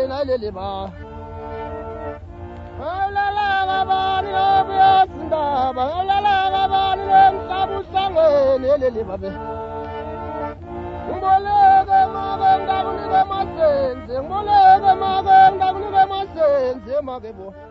le na le le ba la la ba ni ba sinda ba la la ba ni sabu sange le le ba be ngoleke magenda kuni be masenze ngoleke magenda kuni be masenze magebo